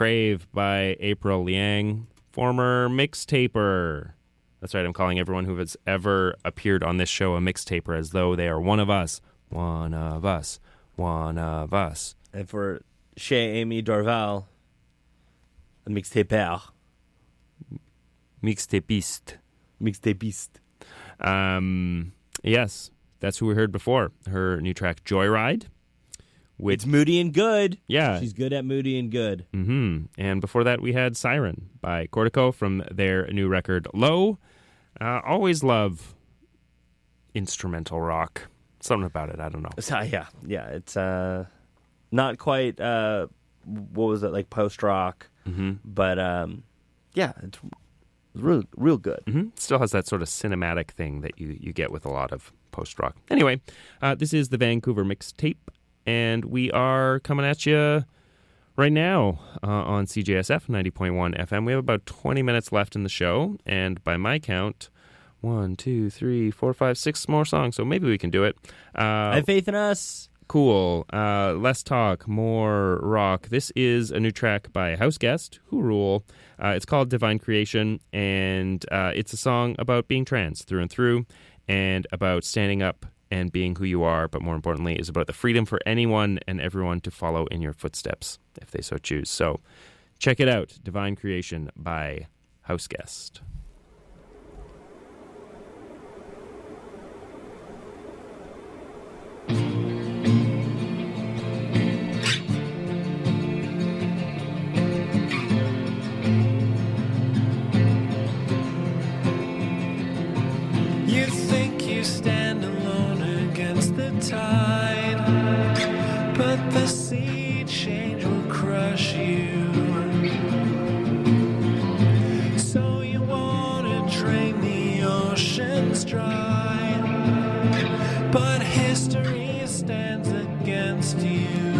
Crave by April Liang, former mixtaper. That's right, I'm calling everyone who has ever appeared on this show a mixtaper as though they are one of us. One of us. One of us. And for Chez Amy Dorval, a mixtaper. Mixtapiste. Mixtapiste. Yes, that's who we heard before. Her new track, Joyride. It's moody and good. Yeah. She's good at moody and good. Mm-hmm. And before that, we had Siren by Cortico from their new record, Low. Always love instrumental rock. Something about it, I don't know. Yeah. It's not quite, what was it, like post-rock. Mm-hmm. But, it's real good. Mm-hmm. Still has that sort of cinematic thing that you get with a lot of post-rock. Anyway, this is the Vancouver Mixtape, and we are coming at you right now on CJSF 90.1 FM. We have about 20 minutes left in the show, and by my count, 1, 2, 3, 4, 5, 6 more songs, so maybe we can do it. Have faith in us. Cool. Less talk, more rock. This is a new track by House Guest, who rule. It's called Divine Creation, and it's a song about being trans through and through, and about standing up and being who you are, but more importantly, is about the freedom for anyone and everyone to follow in your footsteps, if they so choose. So check it out, Divine Creation by House Guest. You think you stand alone against the tide, but the sea change will crush you. So you want to drain the oceans dry, but history stands against you.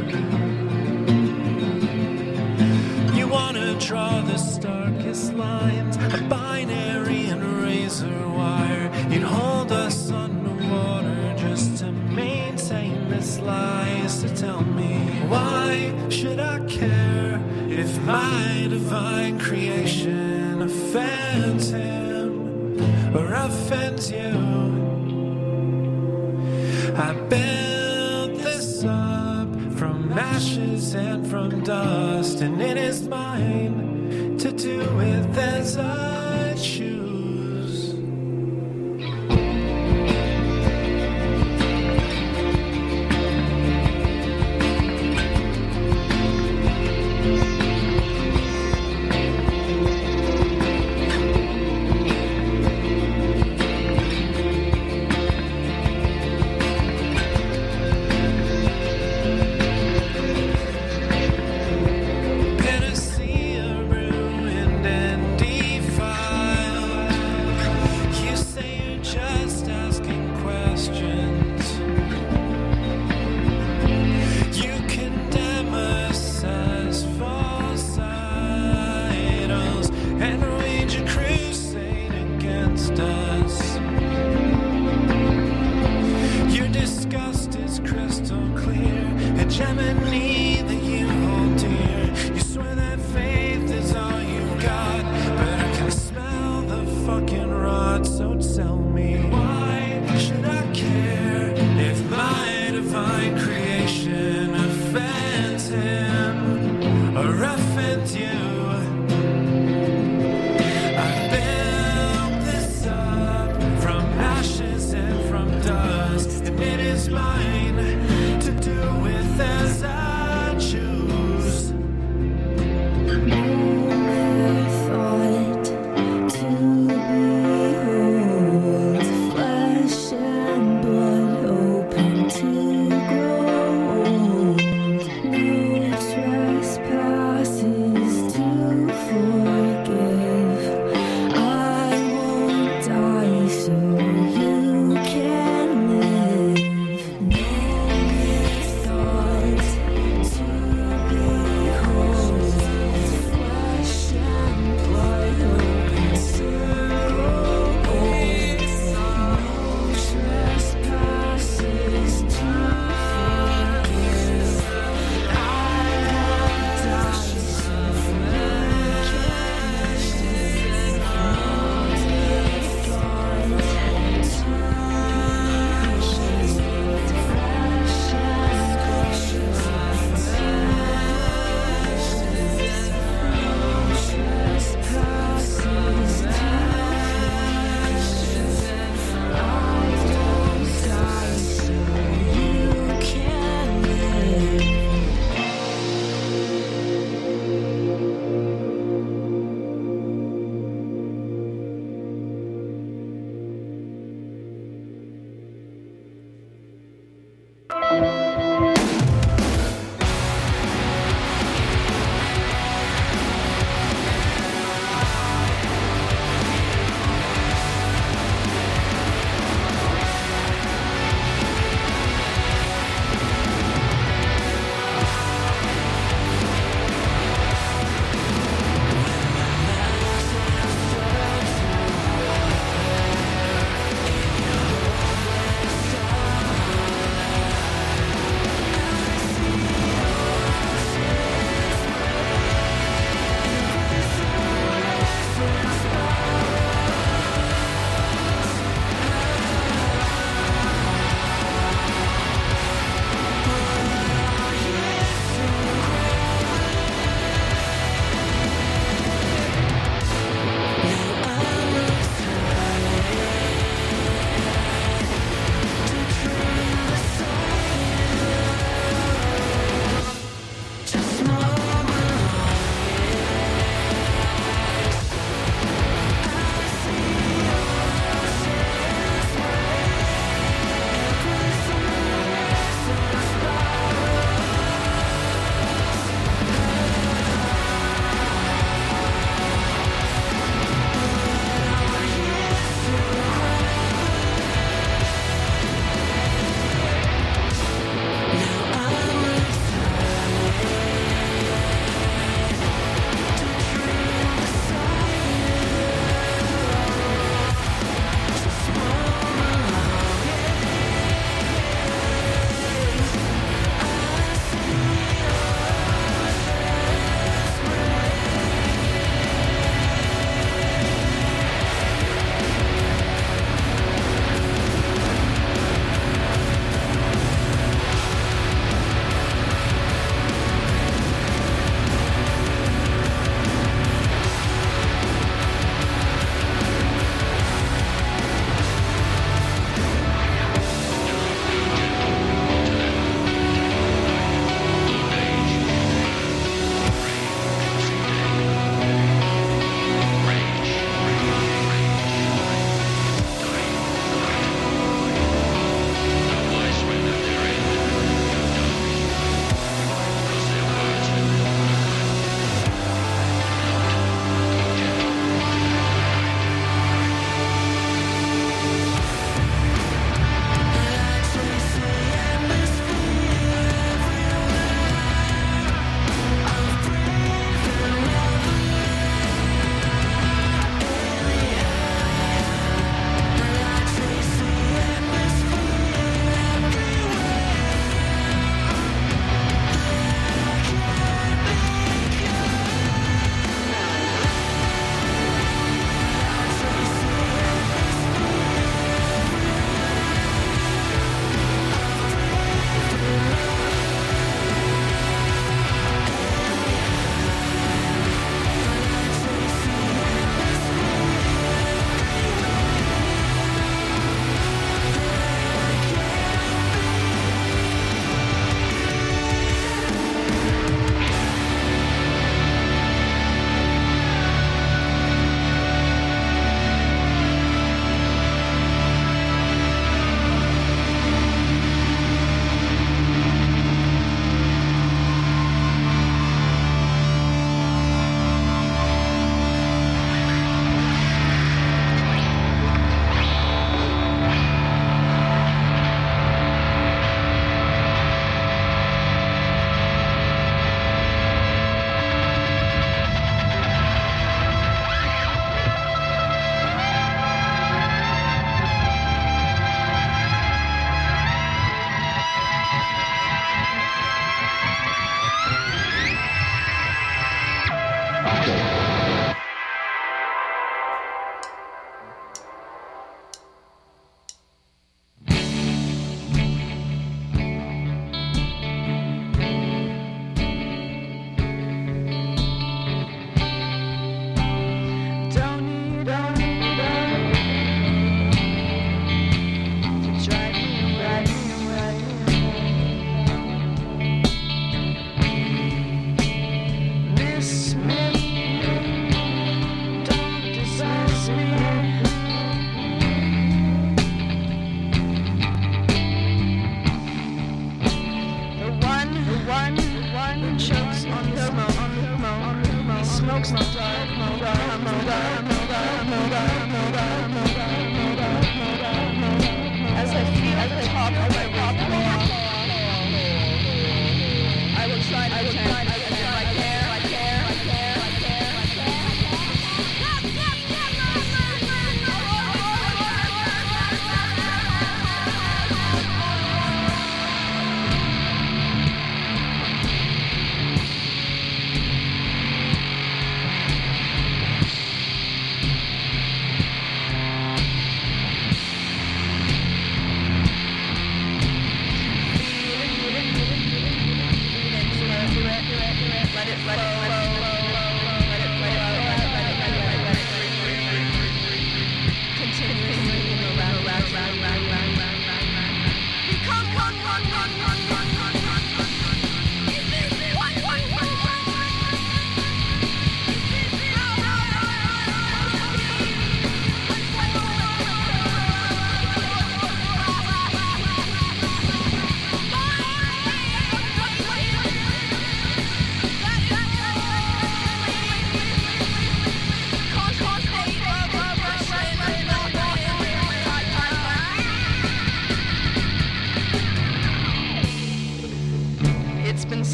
You want to draw the starkest lines, a binary and razor wire. You'd hold us underwater just to maintain this lie. So tell me, why should I care if my divine creation offends him or offends you? I built this up from ashes and from dust, and it is mine to do with as I choose. So you can live.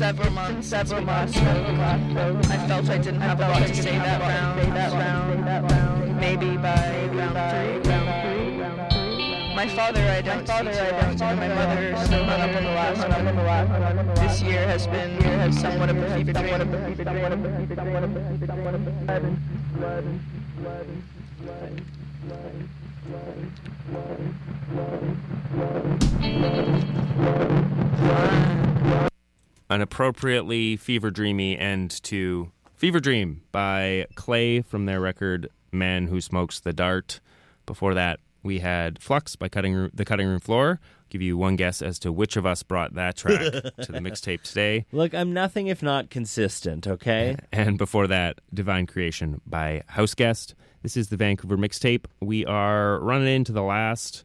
several months since we last spoke. I felt I didn't have a lot to say that round. Maybe by round 3. My father I don't see too often, my mother still hung up on the last one. This year has been somewhat of a fever dream. An appropriately fever dreamy end to Fever Dream by Clay from their record Man Who Smokes the Dart. Before that, we had Flux by The Cutting Room Floor. I'll give you one guess as to which of us brought that track to the mixtape today. Look, I'm nothing if not consistent, okay? And before that, Divine Creation by House Guest. This is the Vancouver mixtape. We are running into the last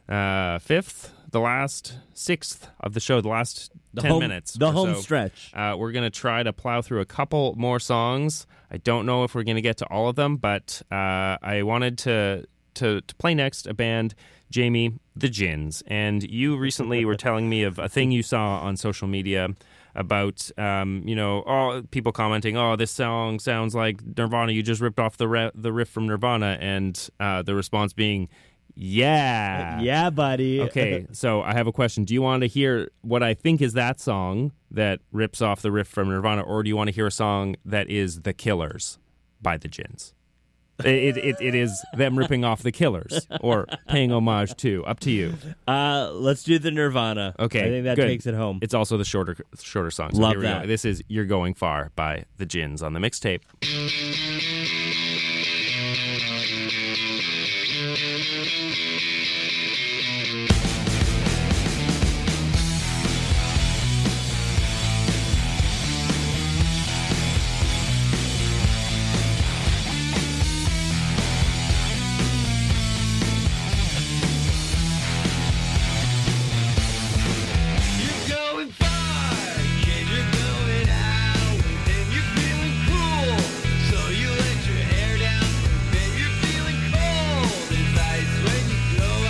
sixth of the show, the last 10 minutes. The or home so. stretch. We're going to try to plow through a couple more songs. I don't know if we're going to get to all of them, but I wanted to play next a band, Jamie, the Gins. And you recently were telling me of a thing you saw on social media about, people commenting, oh, this song sounds like Nirvana. You just ripped off the riff from Nirvana. And the response being, yeah. Yeah, buddy. Okay, so I have a question. Do you want to hear what I think is that song that rips off the riff from Nirvana, or do you want to hear a song that is The Killers by the Gins? It is them ripping off the Killers or paying homage to. Up to you. Let's do the Nirvana. Okay, I think that good. takes it home. It's also the shorter song. So Love here we that. go. This is You're Going Far by the Gins on the mixtape. So you let your hair down, then you're feeling cold as ice when you go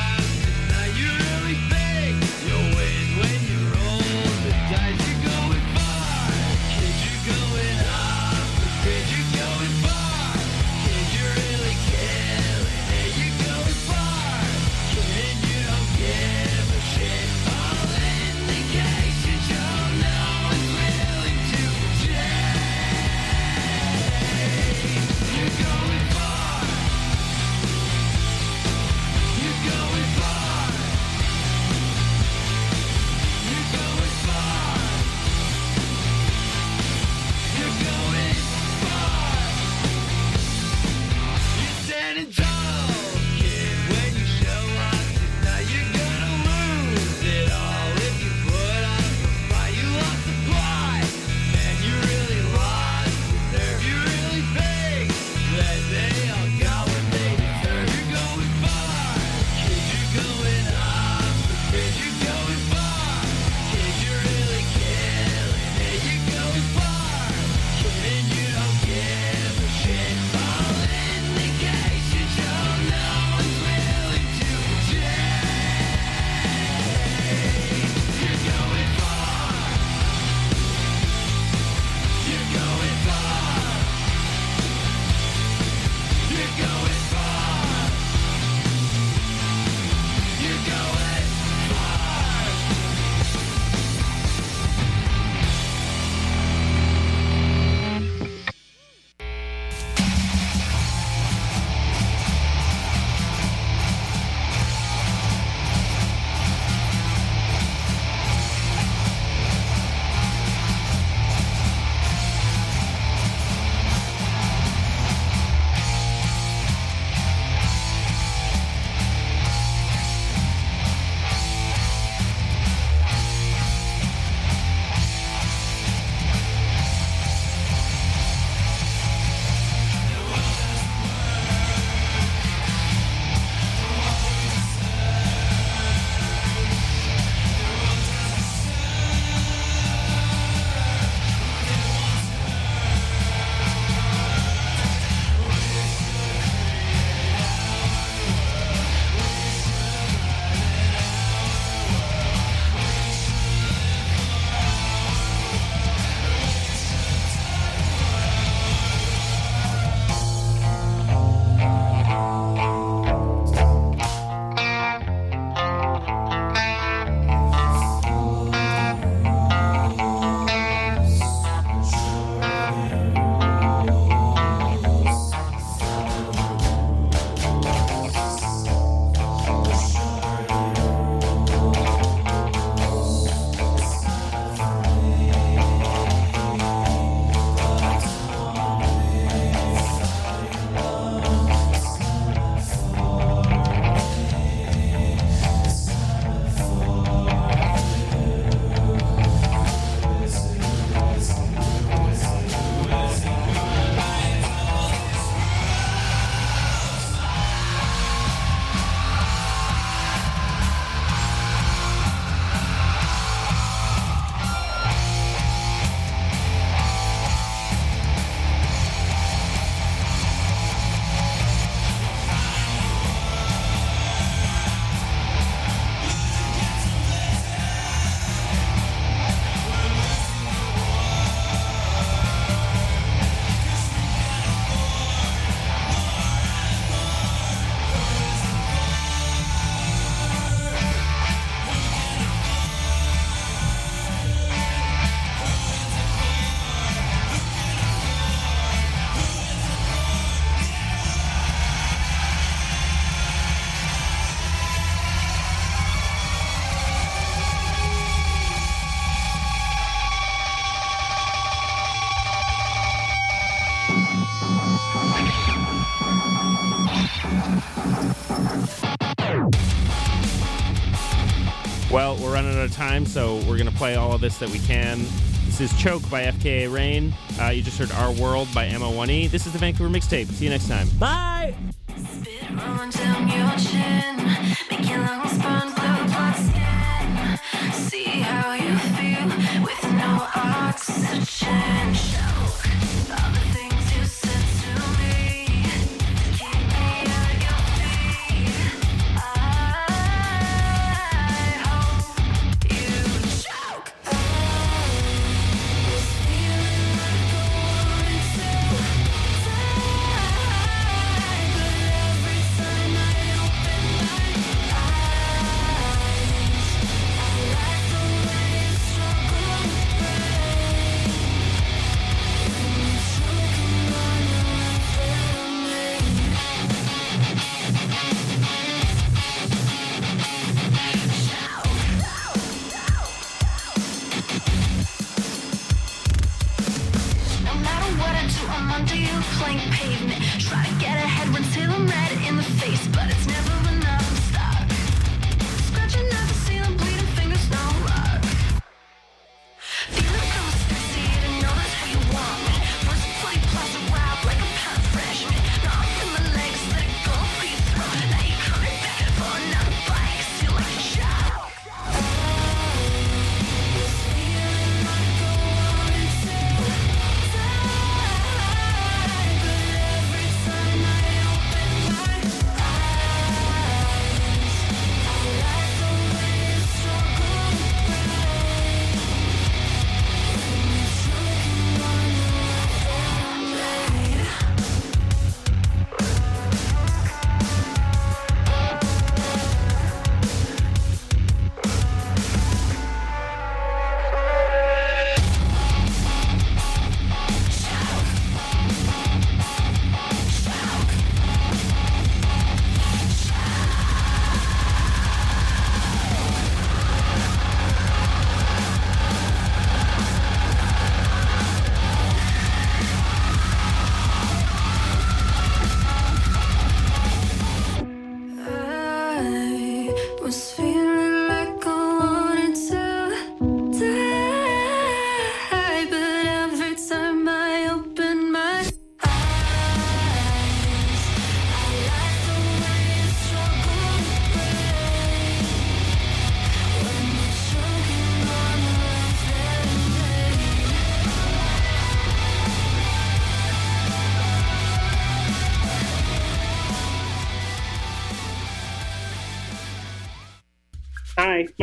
Well, we're running out of time, so we're going to play all of this that we can. This is Choke by FKA Rain. You just heard Our World by MO1E. This is the Vancouver Mixtape. See you next time. Bye! Spit rolling down your chin, make your lungs burn blue.